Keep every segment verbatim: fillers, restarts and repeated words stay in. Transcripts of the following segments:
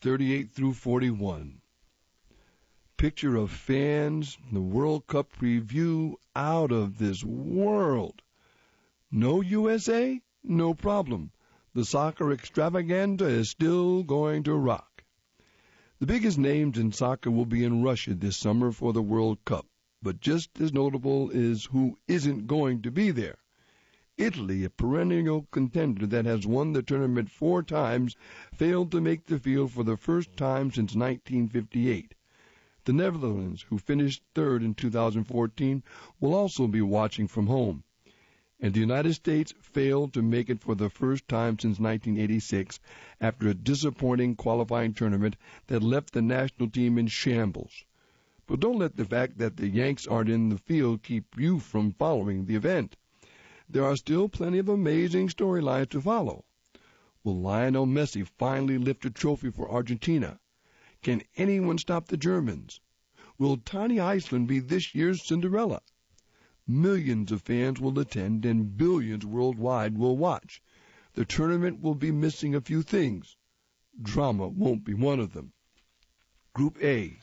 thirty-eight through forty-one. Picture of fans, the World Cup preview, out of this world. No U S A? No problem. The soccer extravaganza is still going to rock. The biggest names in soccer will be in Russia this summer for the World Cup, but just as notable is who isn't going to be there. Italy, a perennial contender that has won the tournament four times, failed to make the field for the first time since nineteen fifty-eight. The Netherlands, who finished third in two thousand fourteen, will also be watching from home. And the United States failed to make it for the first time since nineteen eighty-six after a disappointing qualifying tournament that left the national team in shambles. But don't let the fact that the Yanks aren't in the field keep you from following the event. There are still plenty of amazing storylines to follow. Will Lionel Messi finally lift a trophy for Argentina? Can anyone stop the Germans? Will Tiny Iceland be this year's Cinderella? Millions of fans will attend and billions worldwide will watch. The tournament will be missing a few things. Drama won't be one of them. Group A.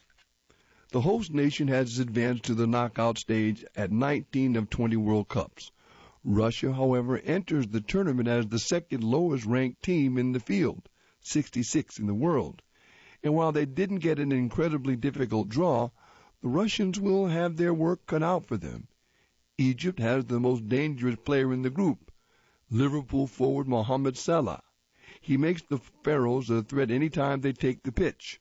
The host nation has advanced to the knockout stage at nineteen of twenty World Cups. Russia, however, enters the tournament as the second lowest ranked team in the field, sixty-sixth in the world. And while they didn't get an incredibly difficult draw, the Russians will have their work cut out for them. Egypt has the most dangerous player in the group, Liverpool forward Mohamed Salah. He makes the Pharaohs a threat any time they take the pitch.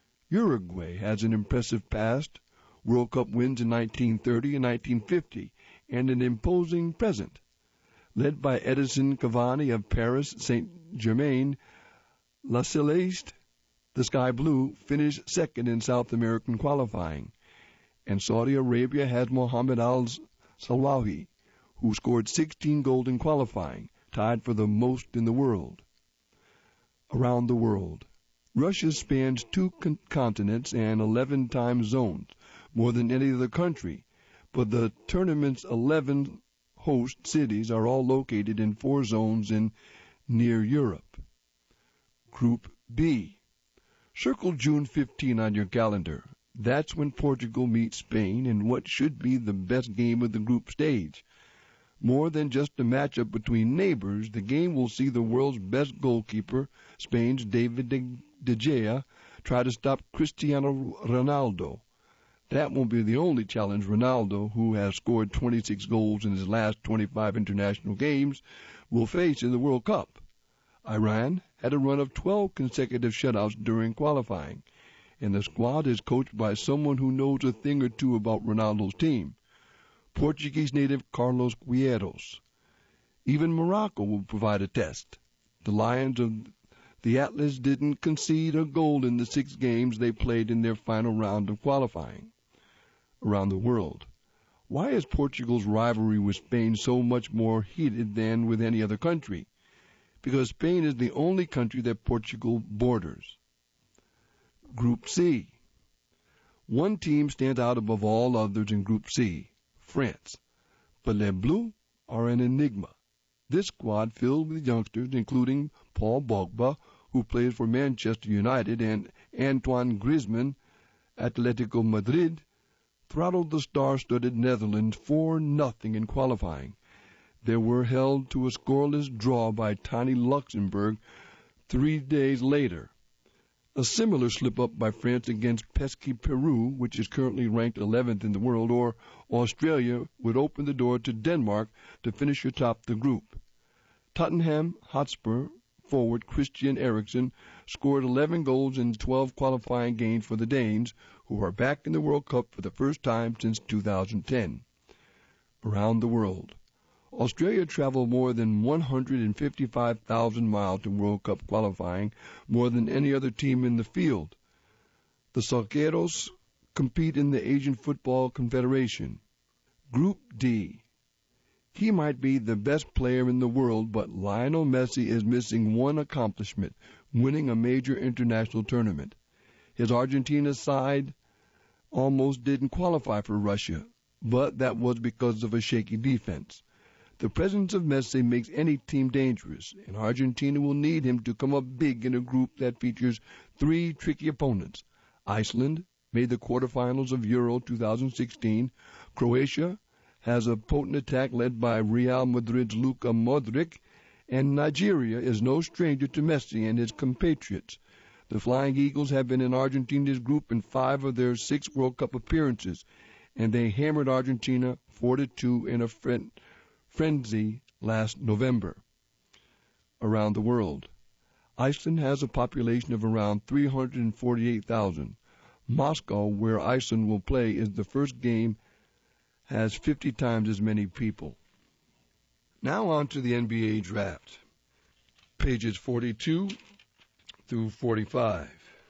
Uruguay has an impressive past, World Cup wins in nineteen thirty and nineteen fifty, and an imposing present. Led by Edinson Cavani of Paris Saint-Germain, La Celeste, the Sky Blue, finished second in South American qualifying. And Saudi Arabia has Mohammed Al-Salwahi, who scored sixteen goals in qualifying, tied for the most in the world. Around the world. Russia spans two con- continents and eleven time zones, more than any other country, but the tournament's eleven host cities are all located in four zones in near Europe. Group B. Circle June fifteenth on your calendar. That's when Portugal meets Spain in what should be the best game of the group stage. More than just a matchup between neighbors, the game will see the world's best goalkeeper, Spain's David De Gea, try to stop Cristiano Ronaldo. That won't be the only challenge Ronaldo, who has scored twenty-six goals in his last twenty-five international games, will face in the World Cup. Iran had a run of twelve consecutive shutouts during qualifying, and the squad is coached by someone who knows a thing or two about Ronaldo's team, Portuguese native Carlos Queiroz. Even Morocco will provide a test. The Lions of the Atlas didn't concede a goal in the six games they played in their final round of qualifying. Around the world. Why is Portugal's rivalry with Spain so much more heated than with any other country? Because Spain is the only country that Portugal borders. Group C. One team stands out above all others in Group C, France. But Les Bleus are an enigma. This squad filled with youngsters, including Paul Pogba, who plays for Manchester United, and Antoine Griezmann, Atletico Madrid, throttled the star-studded Netherlands four nothing in qualifying. They were held to a scoreless draw by tiny Luxembourg three days later. A similar slip-up by France against pesky Peru, which is currently ranked eleventh in the world, or Australia, would open the door to Denmark to finish atop the group. Tottenham Hotspur forward Christian Eriksen scored eleven goals in twelve qualifying games for the Danes, who are back in the World Cup for the first time since two thousand ten. Around the world. Australia traveled more than one hundred fifty-five thousand miles to World Cup qualifying, more than any other team in the field. The Salgueiros compete in the Asian Football Confederation. Group D. He might be the best player in the world, but Lionel Messi is missing one accomplishment, winning a major international tournament. His Argentina side almost didn't qualify for Russia, but that was because of a shaky defense. The presence of Messi makes any team dangerous, and Argentina will need him to come up big in a group that features three tricky opponents. Iceland made the quarterfinals of Euro twenty sixteen. Croatia has a potent attack led by Real Madrid's Luka Modric, and Nigeria is no stranger to Messi and his compatriots. The Flying Eagles have been in Argentina's group in five of their six World Cup appearances, and they hammered Argentina four to two in a fren- frenzy last November. Around the world, Iceland has a population of around three hundred forty-eight thousand. Moscow, where Iceland will play, is the first game, has fifty times as many people. Now on to the N B A draft. Pages forty-two through forty-five.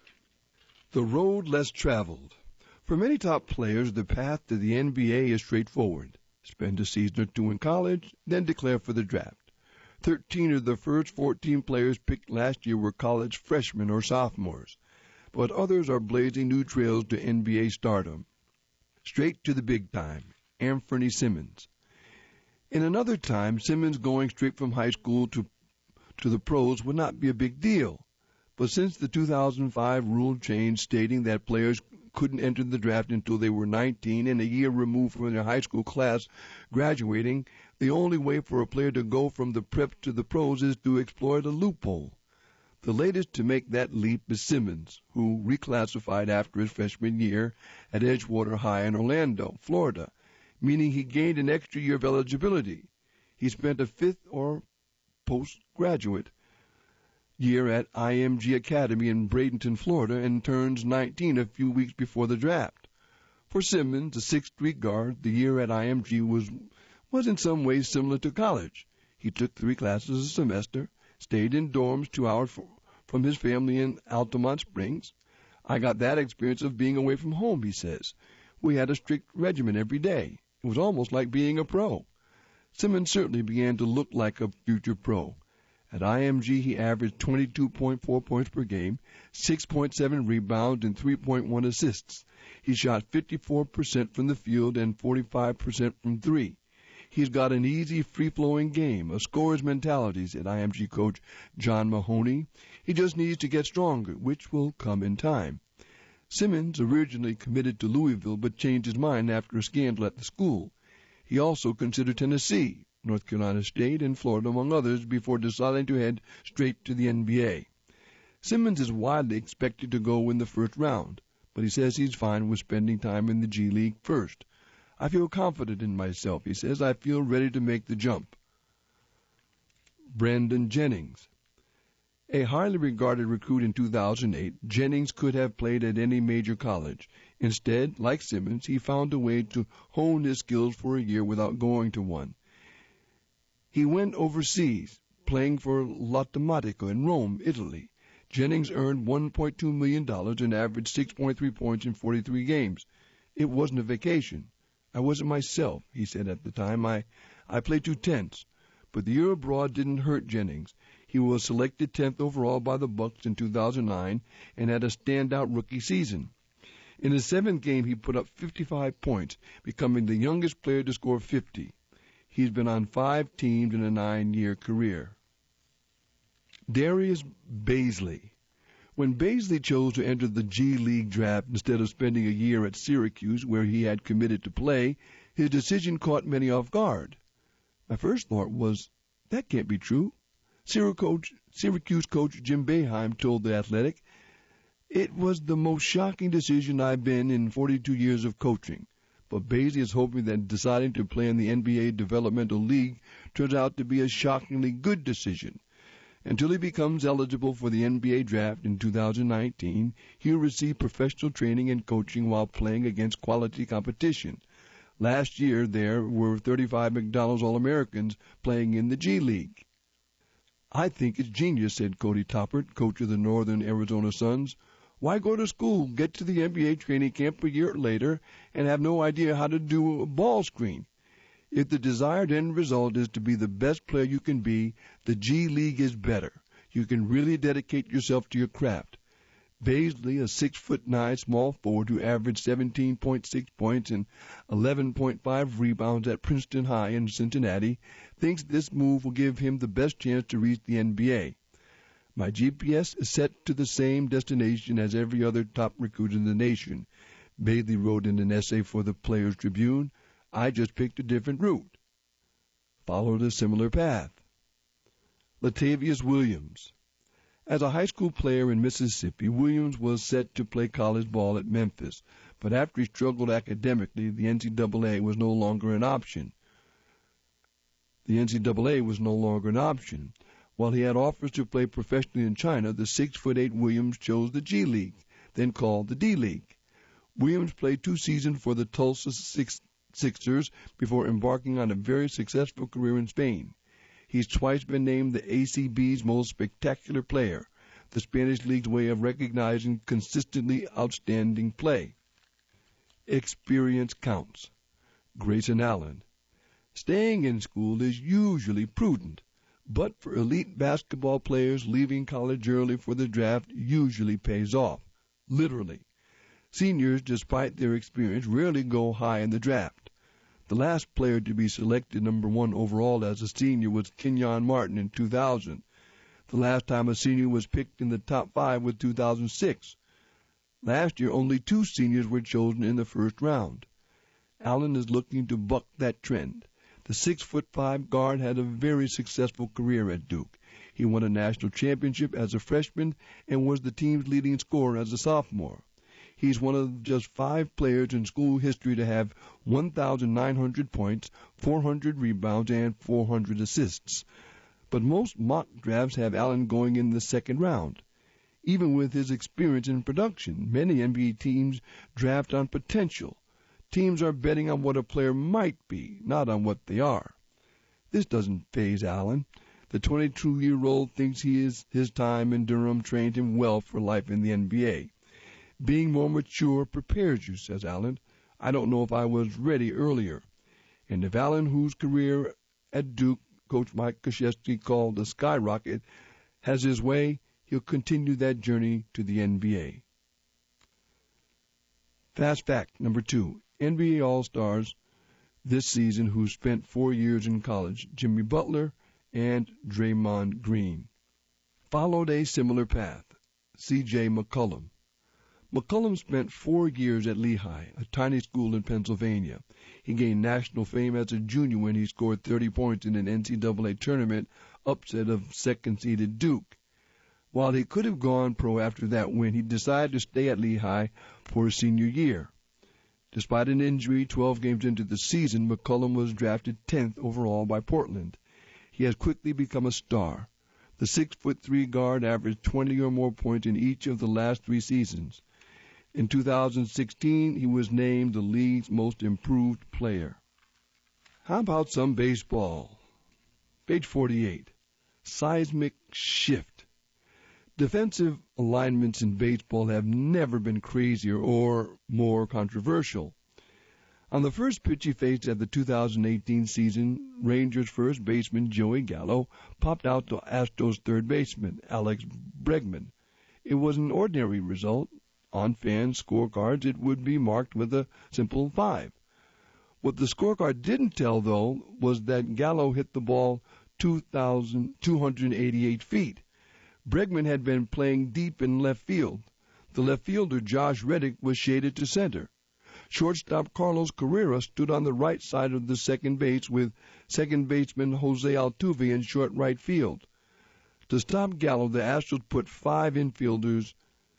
The road less traveled. For many top players, the path to the N B A is straightforward. Spend a season or two in college, then declare for the draft. Thirteen of the first fourteen players picked last year were college freshmen or sophomores, but others are blazing new trails to N B A stardom. Straight to the big time, Anthony Simmons. In another time, Simmons going straight from high school to, to the pros would not be a big deal. But since the two thousand five rule changed stating that players couldn't enter the draft until they were nineteen and a year removed from their high school class graduating, the only way for a player to go from the prep to the pros is to exploit a loophole. The latest to make that leap is Simmons, who reclassified after his freshman year at Edgewater High in Orlando, Florida, meaning he gained an extra year of eligibility. He spent a fifth or postgraduate year at I M G Academy in Bradenton, Florida, and turns nineteen a few weeks before the draft. For Simmons, a sixth Street guard, the year at I M G was was in some ways similar to college. He took three classes a semester, stayed in dorms two hours from his family in Altamont Springs. I got that experience of being away from home, he says. We had a strict regimen every day. It was almost like being a pro. Simmons certainly began to look like a future pro. At I M G, he averaged twenty-two point four points per game, six point seven rebounds, and three point one assists. He shot fifty-four percent from the field and forty-five percent from three. He's got an easy, free-flowing game, a scorer's mentality, said I M G coach John Mahoney. He just needs to get stronger, which will come in time. Simmons originally committed to Louisville but changed his mind after a scandal at the school. He also considered Tennessee, North Carolina State, and Florida, among others, before deciding to head straight to the N B A. Simmons is widely expected to go in the first round, but he says he's fine with spending time in the G League first. I feel confident in myself, he says. I feel ready to make the jump. Brandon Jennings. A highly regarded recruit in two thousand eight, Jennings could have played at any major college. Instead, like Simmons, he found a way to hone his skills for a year without going to one. He went overseas, playing for Lottamatica in Rome, Italy. Jennings earned one point two million dollars and averaged six point three points in forty-three games. It wasn't a vacation. I wasn't myself, he said at the time. I, I played too tense. But the year abroad didn't hurt Jennings. He was selected tenth overall by the Bucks in two thousand nine and had a standout rookie season. In his seventh game, he put up fifty-five points, becoming the youngest player to score fifty. He's been on five teams in a nine-year career. Darius Bazley. When Bazley chose to enter the G League draft instead of spending a year at Syracuse, where he had committed to play, his decision caught many off guard. My first thought was, that can't be true. Syracuse coach Jim Boeheim told The Athletic, it was the most shocking decision I've been in forty-two years of coaching. But Bazley is hoping that deciding to play in the N B A Developmental League turns out to be a shockingly good decision. Until he becomes eligible for the N B A draft in two thousand nineteen, he'll receive professional training and coaching while playing against quality competition. Last year, there were thirty-five McDonald's All-Americans playing in the G League. I think it's genius, said Cody Toppert, coach of the Northern Arizona Suns. Why go to school, get to the N B A training camp a year later, and have no idea how to do a ball screen? If the desired end result is to be the best player you can be, the G League is better. You can really dedicate yourself to your craft. Baisley, a six foot nine small forward who averaged seventeen point six points and eleven point five rebounds at Princeton High in Cincinnati, thinks this move will give him the best chance to reach the N B A. My G P S is set to the same destination as every other top recruit in the nation, Baisley wrote in an essay for the Players Tribune. I just picked a different route. Followed a similar path. Latavius Williams. As a high school player in Mississippi, Williams was set to play college ball at Memphis, but after he struggled academically, the N C double A was no longer an option. The N C double A was no longer an option. While he had offers to play professionally in China, the six foot eight Williams chose the G League, then called the D League. Williams played two seasons for the Tulsa Six Sixers before embarking on a very successful career in Spain. He's twice been named the A C B's most spectacular player, the Spanish League's way of recognizing consistently outstanding play. Experience counts. Grayson Allen. Staying in school is usually prudent, but for elite basketball players, leaving college early for the draft usually pays off, literally. Seniors, despite their experience, rarely go high in the draft. The last player to be selected number one overall as a senior was Kenyon Martin in two thousand. The last time a senior was picked in the top five was two thousand six. Last year, only two seniors were chosen in the first round. Allen is looking to buck that trend. The six foot five guard had a very successful career at Duke. He won a national championship as a freshman and was the team's leading scorer as a sophomore. He's one of just five players in school history to have one thousand nine hundred points, four hundred rebounds, and four hundred assists. But most mock drafts have Allen going in the second round. Even with his experience in production, many N B A teams draft on potential. Teams are betting on what a player might be, not on what they are. This doesn't faze Allen. The twenty-two-year-old thinks he is his time in Durham trained him well for life in the N B A. Being more mature prepares you, says Allen. I don't know if I was ready earlier. And if Allen, whose career at Duke Coach Mike Krzyzewski called a skyrocket, has his way, he'll continue that journey to the N B A. Fast fact number two. N B A All-Stars this season who spent four years in college, Jimmy Butler and Draymond Green. Followed a similar path, C J McCollum. McCollum spent four years at Lehigh, a tiny school in Pennsylvania. He gained national fame as a junior when he scored thirty points in an N C double A tournament upset of second-seeded Duke. While he could have gone pro after that win, he decided to stay at Lehigh for his senior year. Despite an injury twelve games into the season, McCollum was drafted tenth overall by Portland. He has quickly become a star. The six foot three guard averaged twenty or more points in each of the last three seasons. In two thousand sixteen, he was named the league's most improved player. How about some baseball? Page forty-eight. Seismic shift. Defensive alignments in baseball have never been crazier or more controversial. On the first pitch he faced at the two thousand eighteen season, Rangers first baseman Joey Gallo popped out to Astros third baseman Alex Bregman. It was an ordinary result. On fans' scorecards, it would be marked with a simple five. What the scorecard didn't tell, though, was that Gallo hit the ball two thousand two hundred eighty-eight feet. Bregman had been playing deep in left field. The left fielder, Josh Reddick, was shaded to center. Shortstop Carlos Carrera stood on the right side of the second base with second baseman Jose Altuve in short right field. To stop Gallo, the Astros put five infielders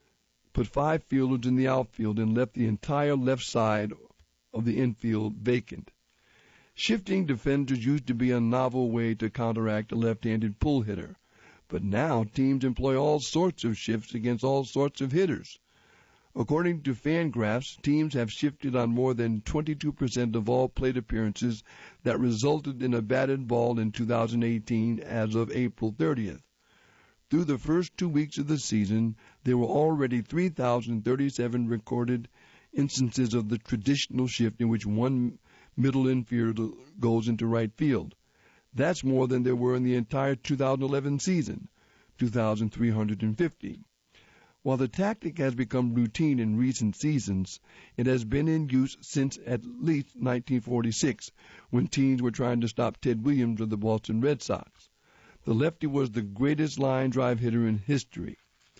put five fielders in the outfield and left the entire left side of the infield vacant. Shifting defenders used to be a novel way to counteract a left-handed pull hitter, but now teams employ all sorts of shifts against all sorts of hitters. According to Fangraphs, teams have shifted on more than twenty-two percent of all plate appearances that resulted in a batted ball in two thousand eighteen as of April thirtieth. Through the first two weeks of the season, there were already three thousand thirty-seven recorded instances of the traditional shift in which one middle infielder goes into right field. That's more than there were in the entire two thousand eleven season, two thousand three hundred fifty. While the tactic has become routine in recent seasons, it has been in use since at least nineteen forty-six, when teams were trying to stop Ted Williams of the Boston Red Sox. The lefty was the greatest line drive hitter in history.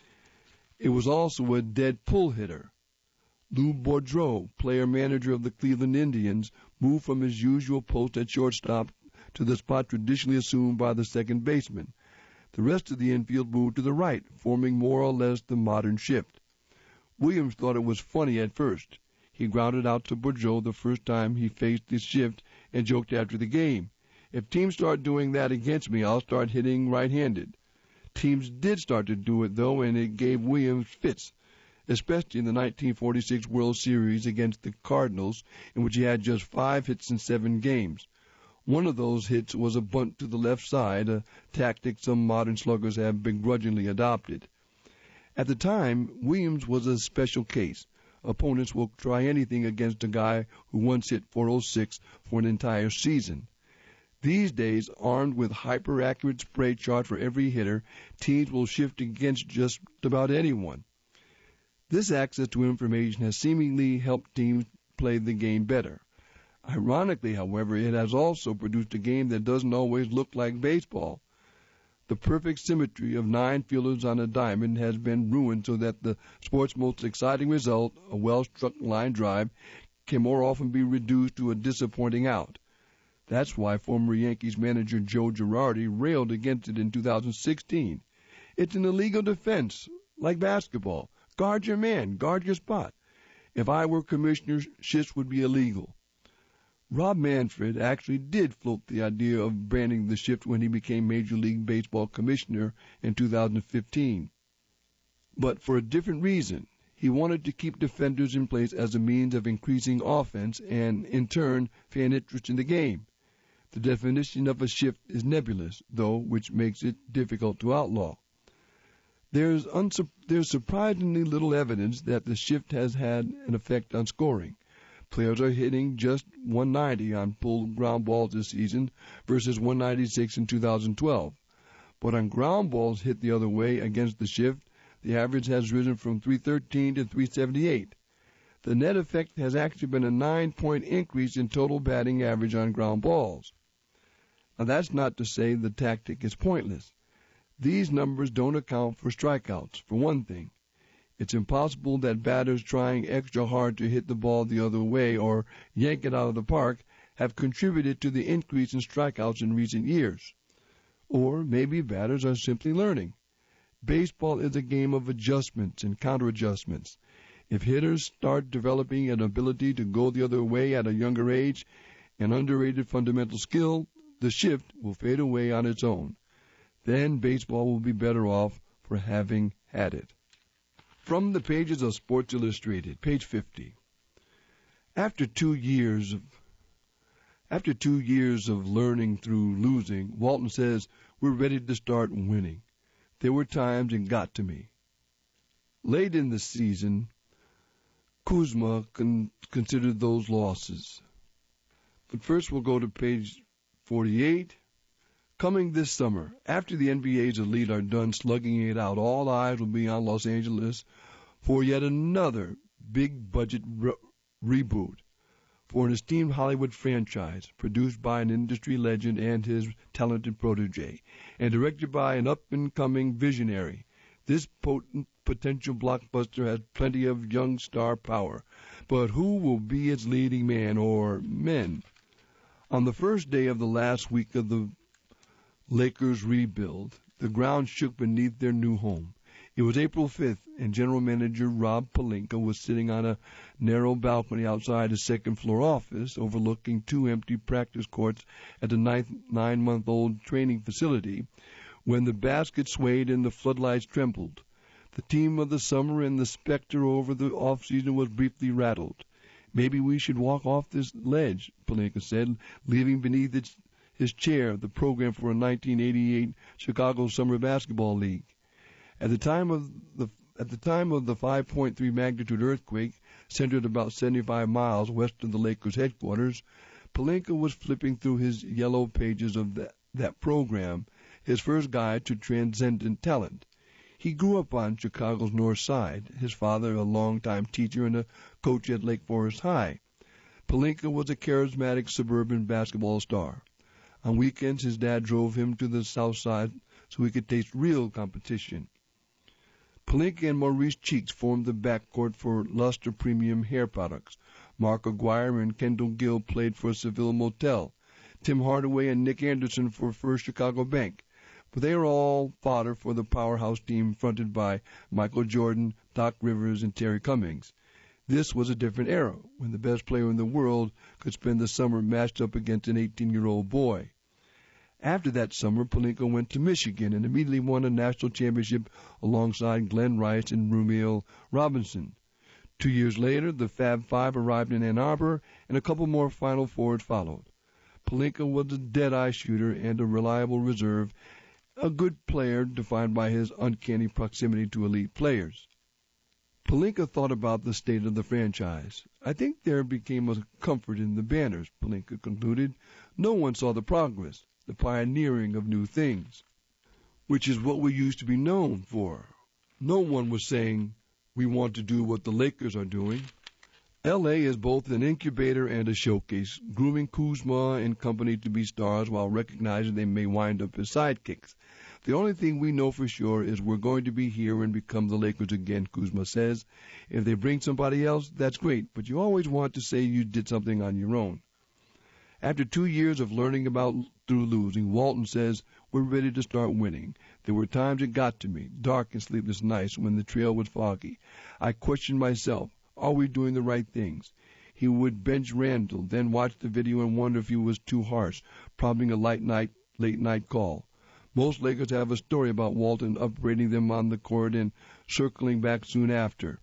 It was also a dead pull hitter. Lou Boudreau, player-manager of the Cleveland Indians, moved from his usual post at shortstop to the spot traditionally assumed by the second baseman. The rest of the infield moved to the right, forming more or less the modern shift. Williams thought it was funny at first. He grounded out to Boudreau the first time he faced this shift and joked after the game, "If teams start doing that against me, I'll start hitting right-handed." Teams did start to do it, though, and it gave Williams fits, especially in the nineteen forty-six World Series against the Cardinals, in which he had just five hits in seven games. One of those hits was a bunt to the left side, a tactic some modern sluggers have begrudgingly adopted. At the time, Williams was a special case. Opponents will try anything against a guy who once hit four oh six for an entire season. These days, armed with hyper-accurate spray chart for every hitter, teams will shift against just about anyone. This access to information has seemingly helped teams play the game better. Ironically, however, it has also produced a game that doesn't always look like baseball. The perfect symmetry of nine fielders on a diamond has been ruined so that the sport's most exciting result, a well-struck line drive, can more often be reduced to a disappointing out. That's why former Yankees manager Joe Girardi railed against it in two thousand sixteen. It's an illegal defense, like basketball. Guard your man, guard your spot. If I were commissioner, shifts would be illegal. Rob Manfred actually did float the idea of banning the shift when he became Major League Baseball commissioner in two thousand fifteen. But for a different reason. He wanted to keep defenders in place as a means of increasing offense and, in turn, fan interest in the game. The definition of a shift is nebulous, though, which makes it difficult to outlaw. There's, unsu- there's surprisingly little evidence that the shift has had an effect on scoring. Players are hitting just one ninety on pulled ground balls this season versus one ninety-six in two thousand twelve. But on ground balls hit the other way against the shift, the average has risen from three thirteen to three seventy-eight. The net effect has actually been a nine-point increase in total batting average on ground balls. Now, that's not to say the tactic is pointless. These numbers don't account for strikeouts, for one thing. It's impossible that batters trying extra hard to hit the ball the other way or yank it out of the park have contributed to the increase in strikeouts in recent years. Or maybe batters are simply learning. Baseball is a game of adjustments and counter-adjustments. If hitters start developing an ability to go the other way at a younger age, an underrated fundamental skill, the shift will fade away on its own. Then baseball will be better off for having had it. From the pages of Sports Illustrated, page fifty. After two years of after two years of learning through losing, Walton says, "We're ready to start winning. There were times it got to me." Late in the season, Kuzma con- considered those losses. But first we'll go to page forty-eight. Coming this summer, after the N B A's elite are done slugging it out, all eyes will be on Los Angeles for yet another big-budget re- reboot for an esteemed Hollywood franchise produced by an industry legend and his talented protege, and directed by an up-and-coming visionary. This potent potential blockbuster has plenty of young star power, but who will be its leading man or men? On the first day of the last week of the Lakers rebuild, the ground shook beneath their new home. It was April fifth, and General Manager Rob Pelinka was sitting on a narrow balcony outside his second-floor office, overlooking two empty practice courts at the ninth, nine-month-old training facility, when the basket swayed and the floodlights trembled. The team of the summer and the specter over the off-season was briefly rattled. "Maybe we should walk off this ledge," Pelinka said, leaving beneath its his chair the program for a nineteen eighty-eight Chicago Summer Basketball League. At the time of the at the time of the five point three magnitude earthquake, centered about seventy-five miles west of the Lakers headquarters, Pelinka was flipping through his yellow pages of that, that program, his first guide to transcendent talent. He grew up on Chicago's North Side, his father a longtime teacher and a coach at Lake Forest High. Pelinka was a charismatic suburban basketball star. On weekends, his dad drove him to the South Side so he could taste real competition. Pelinka and Maurice Cheeks formed the backcourt for Luster Premium Hair Products. Mark Aguirre and Kendall Gill played for Seville Motel. Tim Hardaway and Nick Anderson for First Chicago Bank. But they are all fodder for the powerhouse team fronted by Michael Jordan, Doc Rivers, and Terry Cummings. This was a different era, when the best player in the world could spend the summer matched up against an eighteen-year-old boy. After that summer, Pelinka went to Michigan and immediately won a national championship alongside Glenn Rice and Rumeal Robinson. Two years later, the Fab Five arrived in Ann Arbor, and a couple more Final Fours followed. Pelinka was a dead-eye shooter and a reliable reserve, a good player defined by his uncanny proximity to elite players. Pelinka thought about the state of the franchise. I think there became a comfort in the banners, Pelinka concluded. No one saw the progress, the pioneering of new things, which is what we used to be known for. No one was saying, we want to do what the Lakers are doing. L A is both an incubator and a showcase, grooming Kuzma and company to be stars while recognizing they may wind up as sidekicks. The only thing we know for sure is we're going to be here and become the Lakers again, Kuzma says. If they bring somebody else, that's great, but you always want to say you did something on your own. After two years of learning about through losing, Walton says, we're ready to start winning. There were times it got to me, dark and sleepless nights when the trail was foggy. I questioned myself, are we doing the right things? He would bench Randall, then watch the video and wonder if he was too harsh, probably a late night, late night call. Most Lakers have a story about Walton upbraiding them on the court and circling back soon after.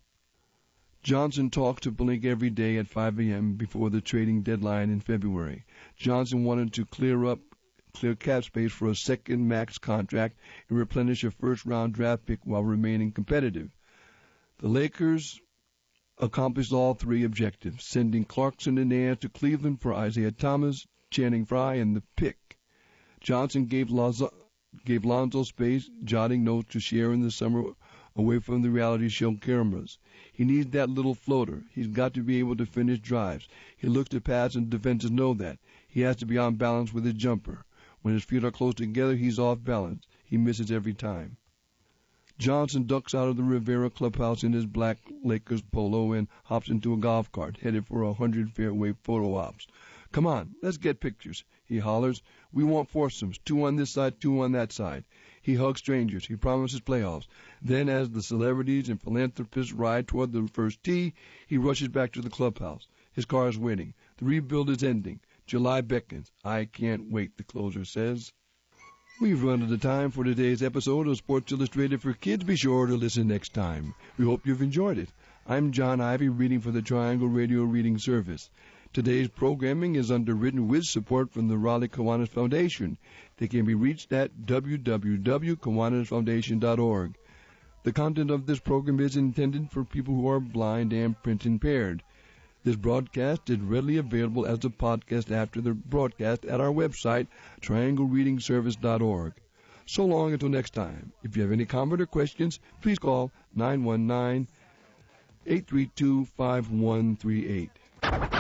Johnson talked to Pelinka every day at five a.m. before the trading deadline in February. Johnson wanted to clear up, clear cap space for a second max contract and replenish a first-round draft pick while remaining competitive. The Lakers accomplished all three objectives, sending Clarkson and Nance to Cleveland for Isaiah Thomas, Channing Frye, and the pick. Johnson gave Lonzo, gave Lonzo space, jotting notes to share in the summer away from the reality show cameras. He needs that little floater. He's got to be able to finish drives. He looks to pass, and defenses know that. He has to be on balance with his jumper. When his feet are close together, he's off balance. He misses every time. Johnson ducks out of the Rivera clubhouse in his black Lakers polo and hops into a golf cart, headed for a hundred fairway photo ops. Come on, let's get pictures, he hollers. We want foursomes, two on this side, two on that side. He hugs strangers. He promises playoffs. Then, as the celebrities and philanthropists ride toward the first tee, he rushes back to the clubhouse. His car is waiting. The rebuild is ending. July beckons. I can't wait, the closer says. We've run out of time for today's episode of Sports Illustrated for Kids. Be sure to listen next time. We hope you've enjoyed it. I'm John Ivy, reading for the Triangle Radio Reading Service. Today's programming is underwritten with support from the Raleigh Kiwanis Foundation. They can be reached at w w w dot kiwanis foundation dot org. The content of this program is intended for people who are blind and print impaired. This broadcast is readily available as a podcast after the broadcast at our website, triangle reading service dot org. So long until next time. If you have any comment or questions, please call nine one nine, eight three two, five one three eight.